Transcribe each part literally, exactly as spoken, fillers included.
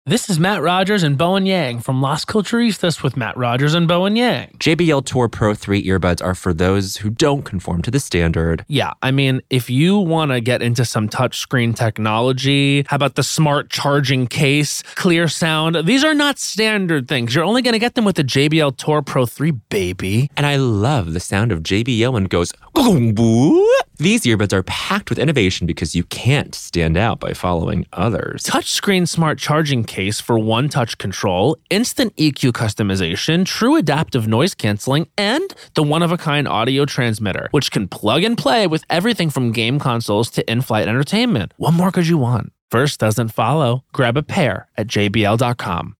This is Matt Rogers and Bowen Yang from Las Culturistas with Matt Rogers and Bowen Yang. J B L Tour Pro three earbuds are for those who don't conform to the standard. Yeah, I mean, if you want to get into some touchscreen technology, how about the smart charging case, clear sound? These are not standard things. You're only going to get them with the J B L Tour Pro three, baby. And I love the sound of J B L when it goes, "Gong-boo." These earbuds are packed with innovation because you can't stand out by following others. Touchscreen smart charging case for one-touch control, instant E Q customization, true adaptive noise canceling, and the one-of-a-kind audio transmitter, which can plug and play with everything from game consoles to in-flight entertainment. What more could you want? First doesn't follow. Grab a pair at J B L dot com.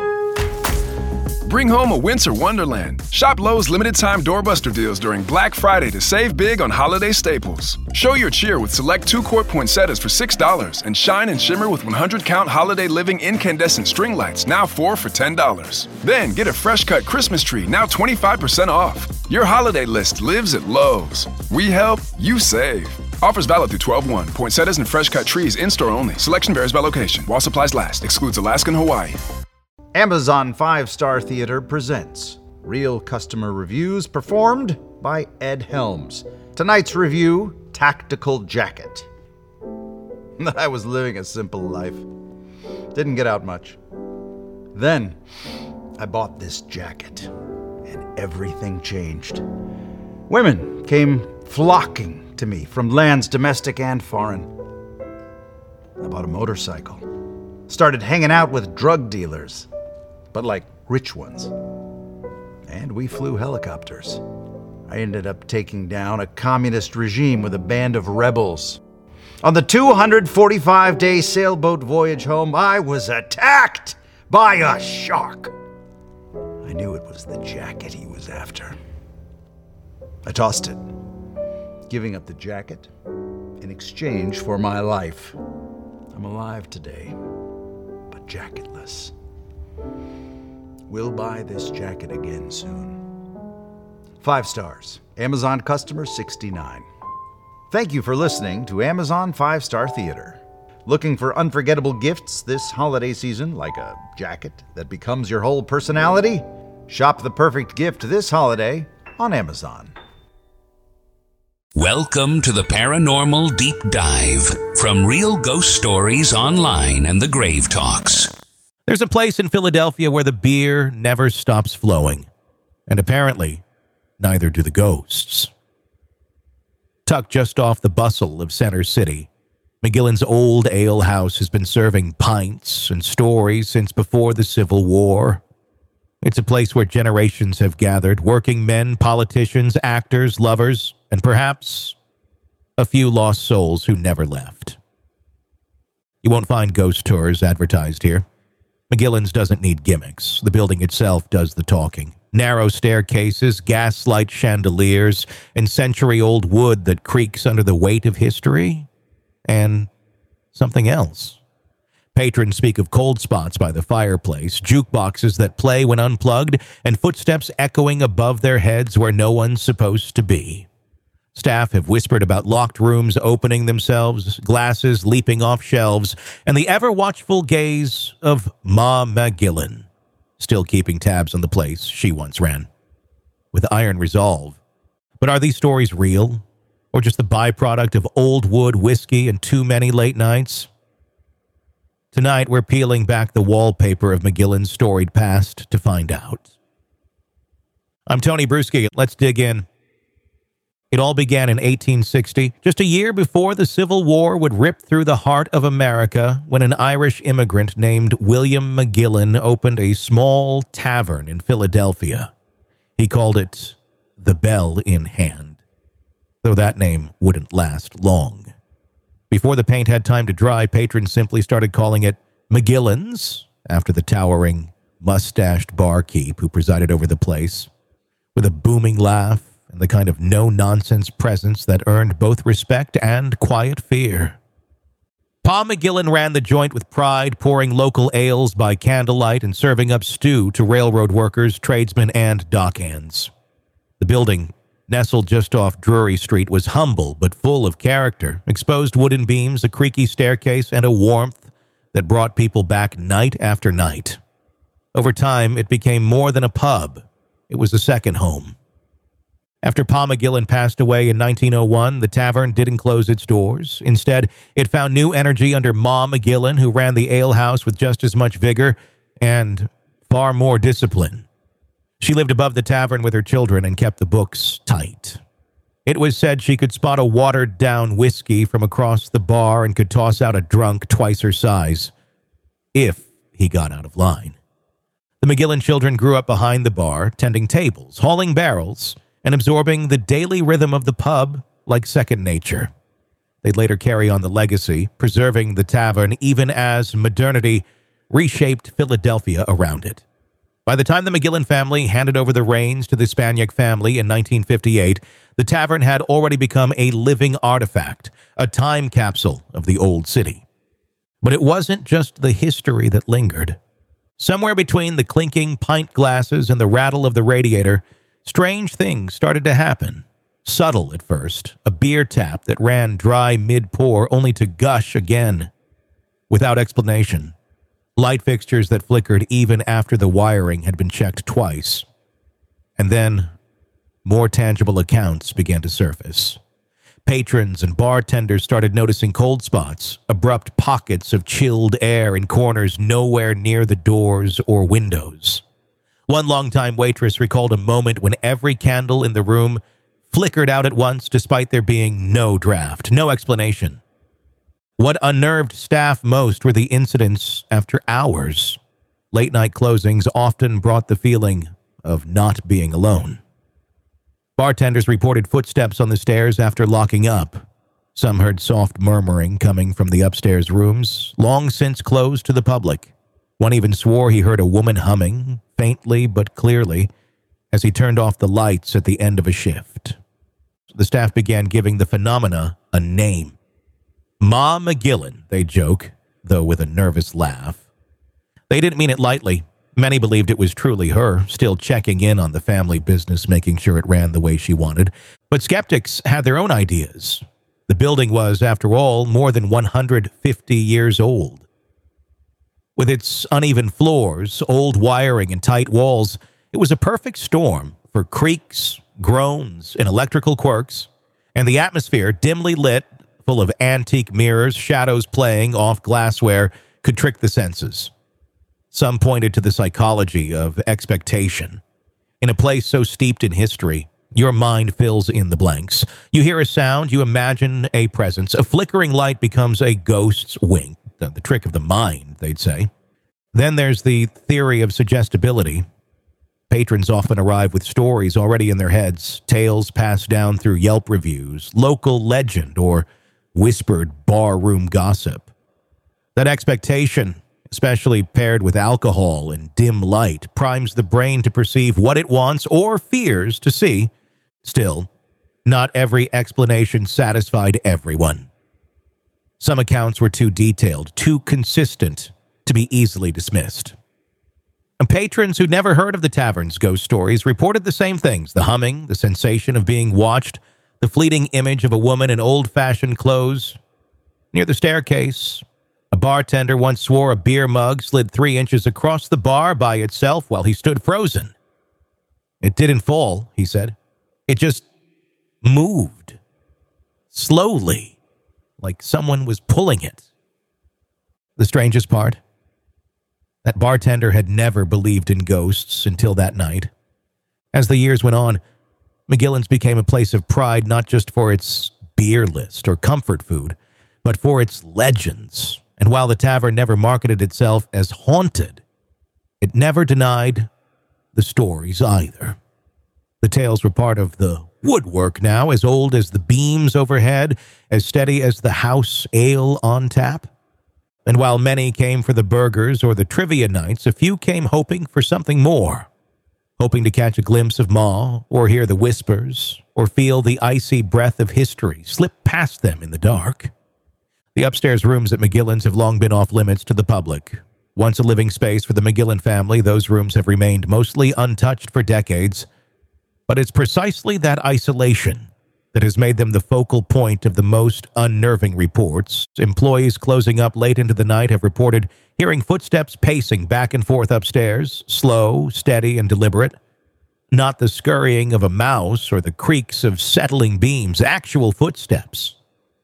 Bring home a winter wonderland. Shop Lowe's limited-time doorbuster deals during Black Friday to save big on holiday staples. Show your cheer with select two-quart poinsettias for six dollars and shine and shimmer with one hundred count holiday living incandescent string lights, now four for ten dollars. Then get a fresh-cut Christmas tree, now twenty-five percent off. Your holiday list lives at Lowe's. We help, you save. Offers valid through twelve one. Poinsettias and fresh-cut trees in-store only. Selection varies by location. While supplies last. Excludes Alaska and Hawaii. Amazon Five Star Theater presents Real Customer Reviews performed by Ed Helms. Tonight's review, Tactical Jacket. I was living a simple life. Didn't get out much. Then, I bought this jacket, and everything changed. Women came flocking to me from lands domestic and foreign. I bought a motorcycle. Started hanging out with drug dealers. But like rich ones. And we flew helicopters. I ended up taking down a communist regime with a band of rebels. On the two hundred forty-five day sailboat voyage home, I was attacked by a shark. I knew it was the jacket he was after. I tossed it, giving up the jacket in exchange for my life. I'm alive today, but jacketless. We'll buy this jacket again soon. Five stars. Amazon customer sixty-nine. Thank you for listening to Amazon Five Star Theater. Looking for unforgettable gifts this holiday season, like a jacket that becomes your whole personality? Shop the perfect gift this holiday on Amazon. Welcome to the Paranormal Deep Dive from Real Ghost Stories Online and the Grave Talks. There's a place in Philadelphia where the beer never stops flowing, and apparently, neither do the ghosts. Tucked just off the bustle of Center City, McGillen's old ale house has been serving pints and stories since before the Civil War. It's a place where generations have gathered, working men, politicians, actors, lovers, and perhaps a few lost souls who never left. You won't find ghost tours advertised here. McGillen's doesn't need gimmicks. The building itself does the talking. Narrow staircases, gaslight chandeliers, and century-old wood that creaks under the weight of history. And something else. Patrons speak of cold spots by the fireplace, jukeboxes that play when unplugged, and footsteps echoing above their heads where no one's supposed to be. Staff have whispered about locked rooms opening themselves, glasses leaping off shelves, and the ever-watchful gaze of Ma McGillen, still keeping tabs on the place she once ran. With iron resolve. But are these stories real? Or just the byproduct of old wood whiskey and too many late nights? Tonight, we're peeling back the wallpaper of McGillen's storied past to find out. I'm Tony Bruschi. Let's dig in. It all began in eighteen sixty, just a year before the Civil War would rip through the heart of America, when an Irish immigrant named William McGillen opened a small tavern in Philadelphia. He called it the Bell in Hand, though that name wouldn't last long. Before the paint had time to dry, patrons simply started calling it McGillen's, after the towering, mustached barkeep who presided over the place. With a booming laugh, and the kind of no-nonsense presence that earned both respect and quiet fear. Pa McGillen ran the joint with pride, pouring local ales by candlelight and serving up stew to railroad workers, tradesmen, and dockhands. The building, nestled just off Drury Street, was humble but full of character, exposed wooden beams, a creaky staircase, and a warmth that brought people back night after night. Over time, it became more than a pub. It was a second home. After Pa McGillen passed away in nineteen oh one, the tavern didn't close its doors. Instead, it found new energy under Ma McGillen, who ran the ale house with just as much vigor and far more discipline. She lived above the tavern with her children and kept the books tight. It was said she could spot a watered-down whiskey from across the bar and could toss out a drunk twice her size, if he got out of line. The McGillen children grew up behind the bar, tending tables, hauling barrels, and absorbing the daily rhythm of the pub like second nature. They'd later carry on the legacy, preserving the tavern even as modernity reshaped Philadelphia around it. By the time the McGillen family handed over the reins to the Spaniak family in nineteen fifty-eight, the tavern had already become a living artifact, a time capsule of the old city. But it wasn't just the history that lingered. Somewhere between the clinking pint glasses and the rattle of the radiator, strange things started to happen. Subtle at first, a beer tap that ran dry mid-pour only to gush again. Without explanation. Light fixtures that flickered even after the wiring had been checked twice. And then, more tangible accounts began to surface. Patrons and bartenders started noticing cold spots, abrupt pockets of chilled air in corners nowhere near the doors or windows. One longtime waitress recalled a moment when every candle in the room flickered out at once despite there being no draft, no explanation. What unnerved staff most were the incidents after hours. Late-night closings often brought the feeling of not being alone. Bartenders reported footsteps on the stairs after locking up. Some heard soft murmuring coming from the upstairs rooms, long since closed to the public. One even swore he heard a woman humming, faintly but clearly, as he turned off the lights at the end of a shift. The staff began giving the phenomena a name. Ma McGillen, they joke, though with a nervous laugh. They didn't mean it lightly. Many believed it was truly her, still checking in on the family business, making sure it ran the way she wanted. But skeptics had their own ideas. The building was, after all, more than one hundred fifty years old. With its uneven floors, old wiring, and tight walls, it was a perfect storm for creaks, groans, and electrical quirks, and the atmosphere, dimly lit, full of antique mirrors, shadows playing off glassware, could trick the senses. Some pointed to the psychology of expectation. In a place so steeped in history, your mind fills in the blanks. You hear a sound, you imagine a presence. A flickering light becomes a ghost's wink. The, the trick of the mind, they'd say. Then there's the theory of suggestibility. Patrons often arrive with stories already in their heads, tales passed down through Yelp reviews, local legend, or whispered barroom gossip. That expectation, especially paired with alcohol and dim light, primes the brain to perceive what it wants or fears to see. Still, not every explanation satisfied everyone. Some accounts were too detailed, too consistent to be easily dismissed. And patrons who'd never heard of the tavern's ghost stories reported the same things: the humming, the sensation of being watched, the fleeting image of a woman in old-fashioned clothes. Near the staircase, a bartender once swore a beer mug slid three inches across the bar by itself while he stood frozen. It didn't fall, he said. It just moved. Slowly, like someone was pulling it. The strangest part? That bartender had never believed in ghosts until that night. As the years went on, McGillen's became a place of pride not just for its beer list or comfort food, but for its legends. And while the tavern never marketed itself as haunted, it never denied the stories either. The tales were part of the woodwork now, as old as the beams overhead, as steady as the house ale on tap. And while many came for the burgers or the trivia nights, a few came hoping for something more, hoping to catch a glimpse of Ma, or hear the whispers, or feel the icy breath of history slip past them in the dark. The upstairs rooms at McGillen's have long been off limits to the public. Once a living space for the McGillen family, those rooms have remained mostly untouched for decades. But it's precisely that isolation, that has made them the focal point of the most unnerving reports. Employees closing up late into the night have reported hearing footsteps pacing back and forth upstairs, slow, steady, and deliberate. Not the scurrying of a mouse or the creaks of settling beams, actual footsteps.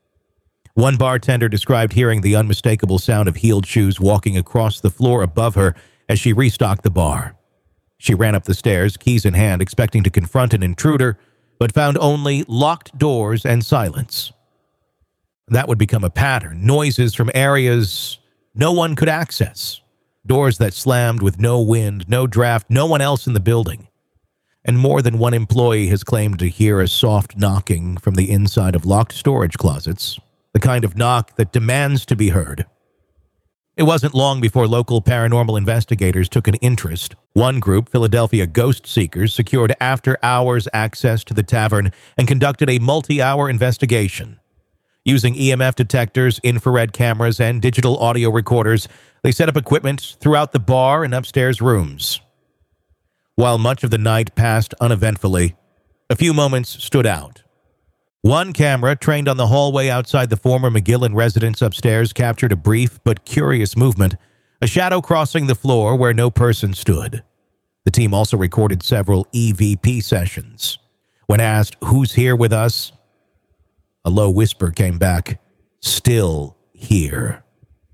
One bartender described hearing the unmistakable sound of heeled shoes walking across the floor above her as she restocked the bar. She ran up the stairs, keys in hand, expecting to confront an intruder, but found only locked doors and silence. That would become a pattern. Noises from areas no one could access. Doors that slammed with no wind, no draft, no one else in the building. And more than one employee has claimed to hear a soft knocking from the inside of locked storage closets, the kind of knock that demands to be heard. It wasn't long before local paranormal investigators took an interest. One group, Philadelphia Ghost Seekers, secured after-hours access to the tavern and conducted a multi-hour investigation. Using E M F detectors, infrared cameras, and digital audio recorders, they set up equipment throughout the bar and upstairs rooms. While much of the night passed uneventfully, a few moments stood out. One camera, trained on the hallway outside the former McGillen residence upstairs, captured a brief but curious movement, a shadow crossing the floor where no person stood. The team also recorded several E V P sessions. When asked, "Who's here with us?" a low whisper came back, "Still here."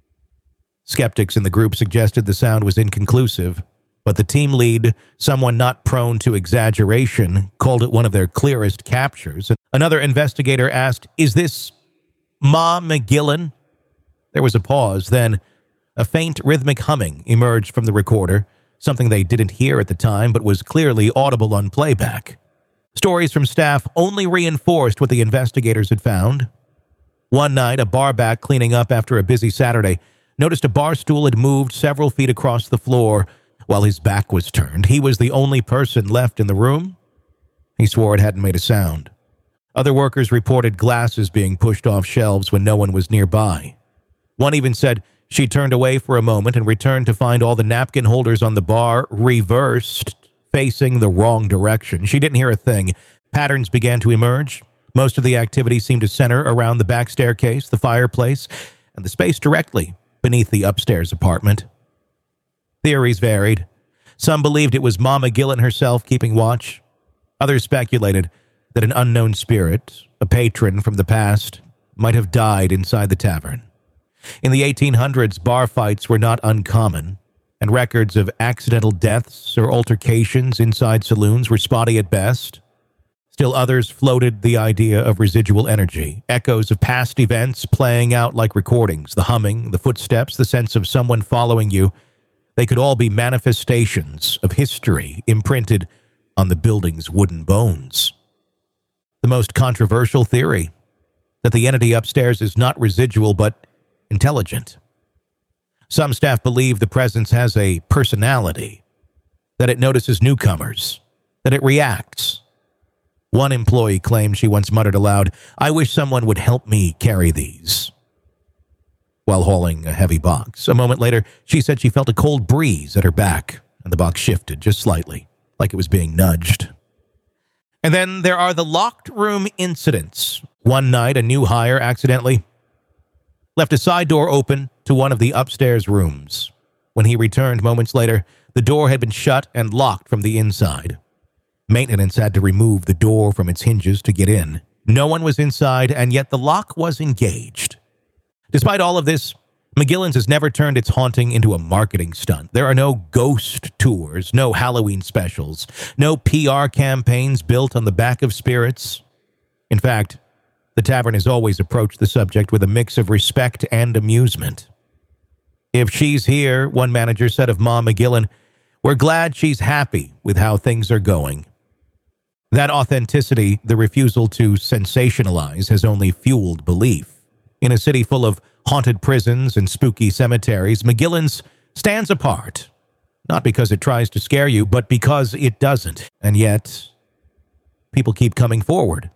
Skeptics in the group suggested the sound was inconclusive, but the team lead, someone not prone to exaggeration, called it one of their clearest captures. Another investigator asked, "Is this Ma McGillen?" There was a pause, then a faint rhythmic humming emerged from the recorder, something they didn't hear at the time but was clearly audible on playback. Stories from staff only reinforced what the investigators had found. One night, a barback cleaning up after a busy Saturday noticed a bar stool had moved several feet across the floor while his back was turned. He was the only person left in the room. He swore it hadn't made a sound. Other workers reported glasses being pushed off shelves when no one was nearby. One even said she turned away for a moment and returned to find all the napkin holders on the bar reversed, facing the wrong direction. She didn't hear a thing. Patterns began to emerge. Most of the activity seemed to center around the back staircase, the fireplace, and the space directly beneath the upstairs apartment. Theories varied. Some believed it was Ma McGillen herself keeping watch. Others speculated that an unknown spirit, a patron from the past, might have died inside the tavern. In the eighteen hundreds, bar fights were not uncommon, and records of accidental deaths or altercations inside saloons were spotty at best. Still others floated the idea of residual energy, echoes of past events playing out like recordings, the humming, the footsteps, the sense of someone following you. They could all be manifestations of history imprinted on the building's wooden bones. The most controversial theory, that the entity upstairs is not residual but intelligent. Some staff believe the presence has a personality, that it notices newcomers, that it reacts. One employee claimed she once muttered aloud, "I wish someone would help me carry these," while hauling a heavy box. A moment later, she said she felt a cold breeze at her back, and the box shifted just slightly, like it was being nudged. And then there are the locked room incidents. One night, a new hire accidentally left a side door open to one of the upstairs rooms. When he returned moments later, the door had been shut and locked from the inside. Maintenance had to remove the door from its hinges to get in. No one was inside, and yet the lock was engaged. Despite all of this, McGillen's has never turned its haunting into a marketing stunt. There are no ghost tours, no Halloween specials, no P R campaigns built on the back of spirits. In fact, the tavern has always approached the subject with a mix of respect and amusement. "If she's here," one manager said of Ma McGillen, "we're glad she's happy with how things are going." That authenticity, the refusal to sensationalize, has only fueled belief. In a city full of haunted prisons and spooky cemeteries, McGillen's stands apart. Not because it tries to scare you, but because it doesn't. And yet, people keep coming forward.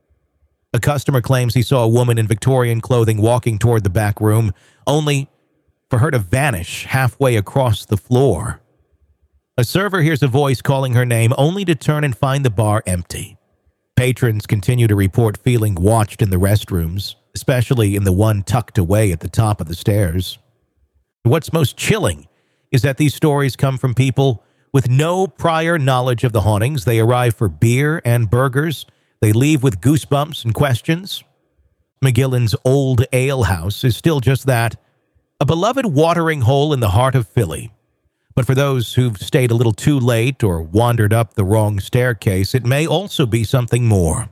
A customer claims he saw a woman in Victorian clothing walking toward the back room, only for her to vanish halfway across the floor. A server hears a voice calling her name, only to turn and find the bar empty. Patrons continue to report feeling watched in the restrooms, especially in the one tucked away at the top of the stairs. What's most chilling is that these stories come from people with no prior knowledge of the hauntings. They arrive for beer and burgers. They leave with goosebumps and questions. McGillen's Old Ale House is still just that, a beloved watering hole in the heart of Philly. But for those who've stayed a little too late or wandered up the wrong staircase, it may also be something more.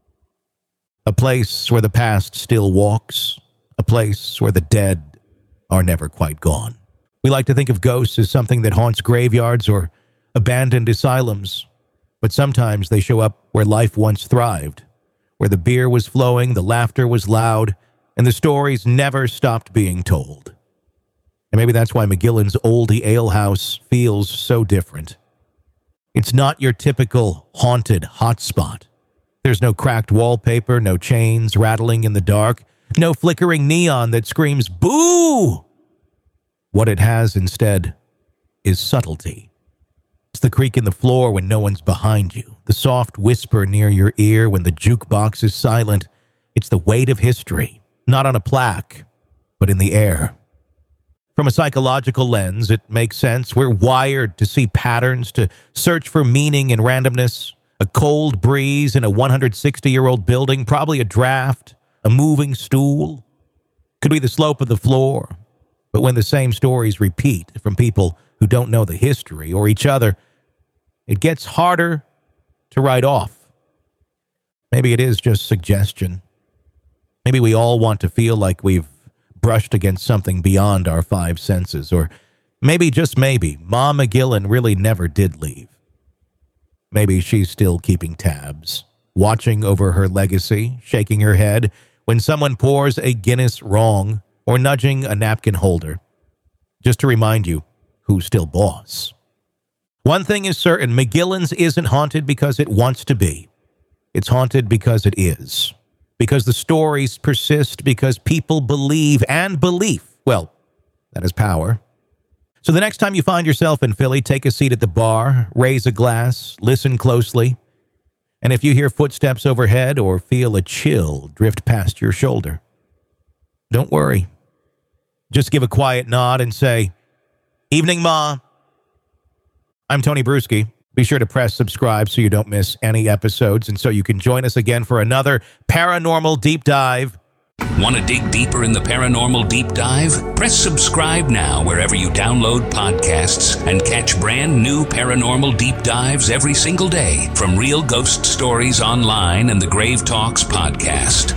A place where the past still walks, a place where the dead are never quite gone. We like to think of ghosts as something that haunts graveyards or abandoned asylums, but sometimes they show up where life once thrived, where the beer was flowing, the laughter was loud, and the stories never stopped being told. And maybe that's why McGillen's Oldie Ale House feels so different. It's not your typical haunted hotspot. There's no cracked wallpaper, no chains rattling in the dark, no flickering neon that screams, "Boo!" What it has instead is subtlety. It's the creak in the floor when no one's behind you, the soft whisper near your ear when the jukebox is silent. It's the weight of history, not on a plaque, but in the air. From a psychological lens, it makes sense. We're wired to see patterns, to search for meaning in randomness. A cold breeze in a one hundred sixty-year-old building, probably a draft, a moving stool. Could be the slope of the floor. But when the same stories repeat from people who don't know the history or each other, it gets harder to write off. Maybe it is just suggestion. Maybe we all want to feel like we've brushed against something beyond our five senses. Or maybe, just maybe, Ma McGillen really never did leave. Maybe she's still keeping tabs, watching over her legacy, shaking her head when someone pours a Guinness wrong, or nudging a napkin holder, just to remind you who's still boss. One thing is certain, McGillen's isn't haunted because it wants to be. It's haunted because it is. Because the stories persist, because people believe, and belief, well, that is power. So the next time you find yourself in Philly, take a seat at the bar, raise a glass, listen closely, and if you hear footsteps overhead or feel a chill drift past your shoulder, don't worry. Just give a quiet nod and say, "Evening, Ma." I'm Tony Bruschi. Be sure to press subscribe so you don't miss any episodes and so you can join us again for another Paranormal Deep Dive. Want to dig deeper in the Paranormal Deep Dive? Press subscribe now wherever you download podcasts and catch brand new Paranormal Deep Dives every single day from Real Ghost Stories Online and the Grave Talks podcast.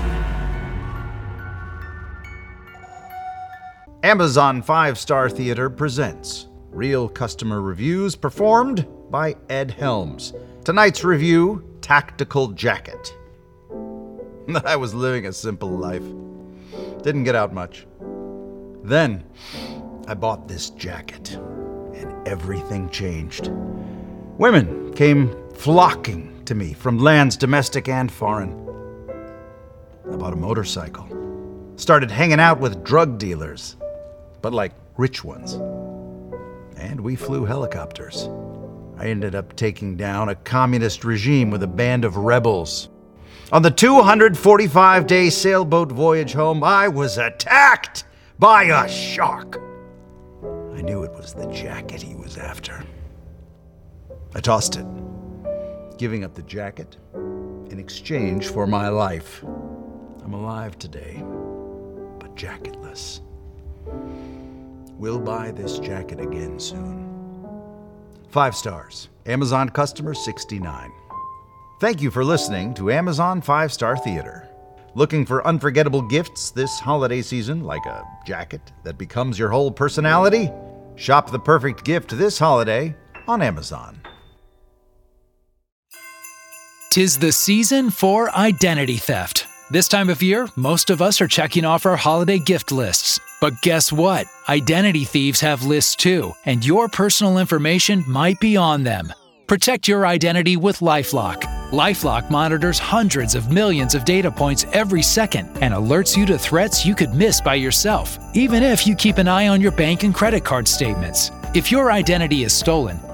Amazon Five Star Theater presents Real Customer Reviews performed by Ed Helms. Tonight's review, Tactical Jacket. I was living a simple life. Didn't get out much. Then, I bought this jacket, and everything changed. Women came flocking to me from lands domestic and foreign. I bought a motorcycle. Started hanging out with drug dealers, but like rich ones. And we flew helicopters. I ended up taking down a communist regime with a band of rebels. On the two hundred forty-five day sailboat voyage home, I was attacked by a shark. I knew it was the jacket he was after. I tossed it, giving up the jacket in exchange for my life. I'm alive today, but jacketless. We'll buy this jacket again soon. Five stars. Amazon customer sixty-nine. Thank you for listening to Amazon Five Star Theater. Looking for unforgettable gifts this holiday season, like a jacket that becomes your whole personality? Shop the perfect gift this holiday on Amazon. 'Tis the season for identity theft. This time of year, most of us are checking off our holiday gift lists. But guess what? Identity thieves have lists too, and your personal information might be on them. Protect your identity with LifeLock. LifeLock monitors hundreds of millions of data points every second and alerts you to threats you could miss by yourself, even if you keep an eye on your bank and credit card statements. If your identity is stolen,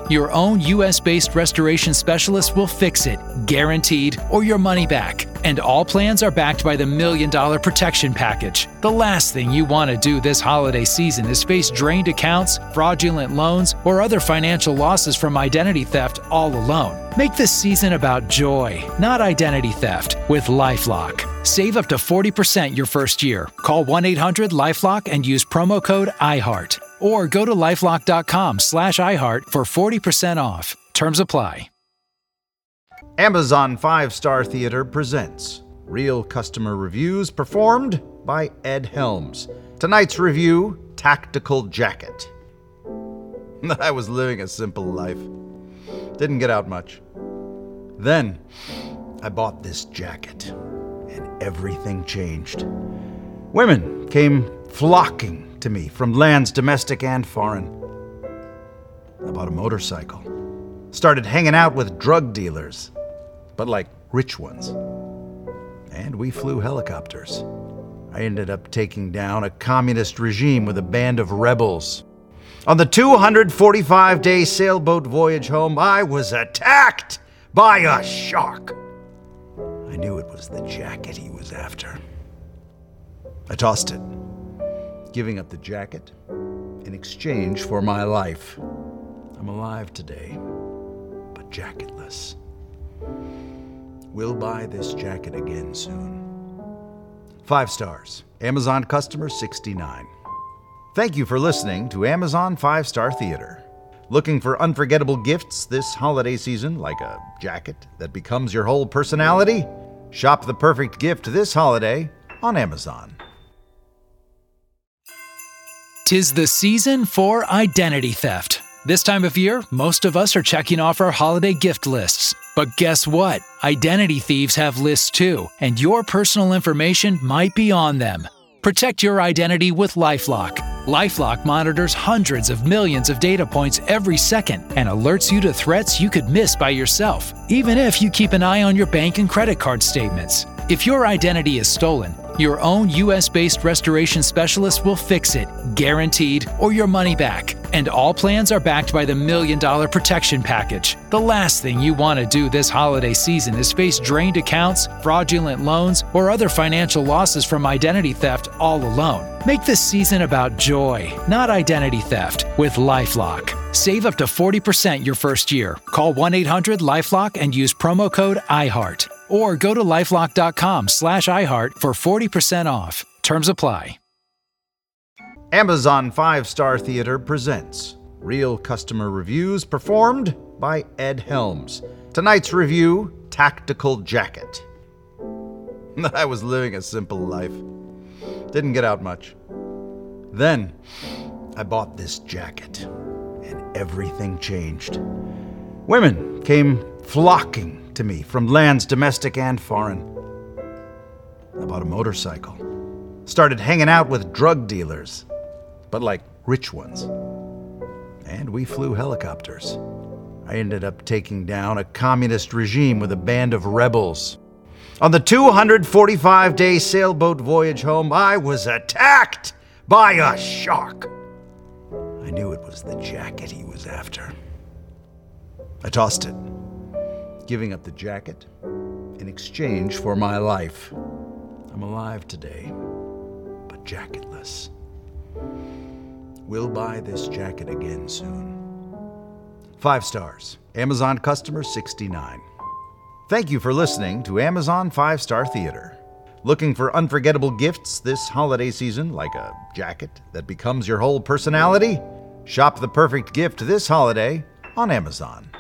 Your own U S-based restoration specialist will fix it, guaranteed, or your money back. And all plans are backed by the Million Dollar Protection Package. The last thing you want to do this holiday season is face drained accounts, fraudulent loans, or other financial losses from identity theft all alone. Make this season about joy, not identity theft, with LifeLock. Save up to forty percent your first year. Call one eight hundred LifeLock and use promo code iHeart. Or go to lifelock.com slash iHeart for forty percent off. Terms apply. Amazon Five Star Theater presents real customer reviews performed by Ed Helms. Tonight's review, Tactical Jacket. I was living a simple life. Didn't get out much. Then, I bought this jacket, and everything changed. Women came flocking to me from lands domestic and foreign. I bought a motorcycle. Started hanging out with drug dealers, but like rich ones. And we flew helicopters. I ended up taking down a communist regime with a band of rebels. On the two hundred forty-five day sailboat voyage home, I was attacked by a shark. I knew it was the jacket he was after. I tossed it, giving up the jacket in exchange for my life. I'm alive today, but jacketless. We'll buy this jacket again soon. Five stars. Amazon customer sixty-nine. Thank you for listening to Amazon Five Star Theater. Looking for unforgettable gifts this holiday season, like a jacket that becomes your whole personality? Shop the perfect gift this holiday on Amazon. 'Tis the season for identity theft. This time of year, most of us are checking off our holiday gift lists. But guess what? Identity thieves have lists too, and your personal information might be on them. Protect your identity with LifeLock. LifeLock monitors hundreds of millions of data points every second and alerts you to threats you could miss by yourself, even if you keep an eye on your bank and credit card statements. If your identity is stolen, your own U S-based restoration specialist will fix it, guaranteed, or your money back. And all plans are backed by the Million Dollar Protection Package. The last thing you want to do this holiday season is face drained accounts, fraudulent loans, or other financial losses from identity theft all alone. Make this season about joy, not identity theft, with LifeLock. Save up to forty percent your first year. Call one eight hundred LifeLock and use promo code iHeart. Or go to lifelock.com slash iHeart for forty percent off. Terms apply. Amazon Five Star Theater presents real customer reviews performed by Ed Helms. Tonight's review, Tactical Jacket. I was living a simple life. Didn't get out much. Then, I bought this jacket, and everything changed. Women came flocking to me from lands domestic and foreign. I bought a motorcycle. Started hanging out with drug dealers, but like rich ones. And we flew helicopters. I ended up taking down a communist regime with a band of rebels. On the two hundred forty-five day sailboat voyage home, I was attacked by a shark. I knew it was the jacket he was after. I tossed it, giving up the jacket in exchange for my life. I'm alive today, but jacketless. We'll buy this jacket again soon. Five stars. Amazon customer sixty-nine. Thank you for listening to Amazon Five Star Theater. Looking for unforgettable gifts this holiday season, like a jacket that becomes your whole personality? Shop the perfect gift this holiday on Amazon.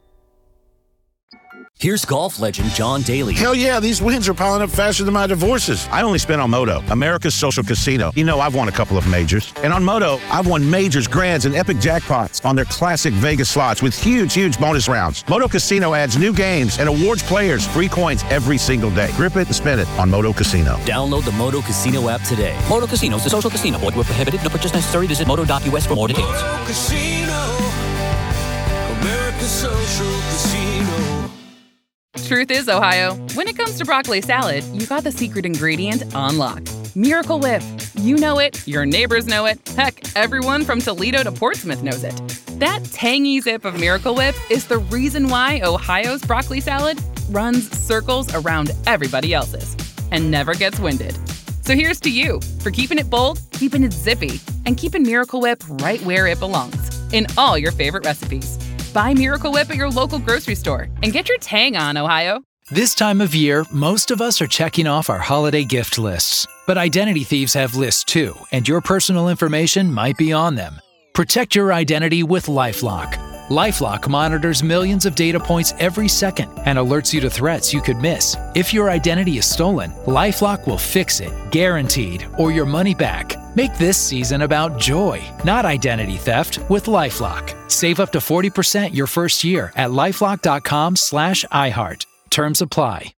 Here's golf legend John Daly. Hell yeah, these wins are piling up faster than my divorces. I only spent on Moto, America's social casino. You know, I've won a couple of majors. And on Moto, I've won majors, grands, and epic jackpots on their classic Vegas slots with huge, huge bonus rounds. Moto Casino adds new games and awards players free coins every single day. Grip it and spin it on Moto Casino. Download the Moto Casino app today. Moto Casino is a social casino. Void where prohibited. No purchase necessary. Visit moto dot U S for more details. Moto Casino, America's social casino. Truth is, Ohio, when it comes to broccoli salad, you got the secret ingredient on lock. Miracle Whip. You know it, your neighbors know it, heck, everyone from Toledo to Portsmouth knows it. That tangy zip of Miracle Whip is the reason why Ohio's broccoli salad runs circles around everybody else's and never gets winded. So here's to you for keeping it bold, keeping it zippy, and keeping Miracle Whip right where it belongs, in all your favorite recipes. Buy Miracle Whip at your local grocery store and get your tang on, Ohio. This time of year, most of us are checking off our holiday gift lists. But identity thieves have lists too, and your personal information might be on them. Protect your identity with LifeLock. LifeLock monitors millions of data points every second and alerts you to threats you could miss. If your identity is stolen, LifeLock will fix it, guaranteed, or your money back. Make this season about joy, not identity theft, with LifeLock. Save up to forty percent your first year at LifeLock dot com slash iHeart. Terms apply.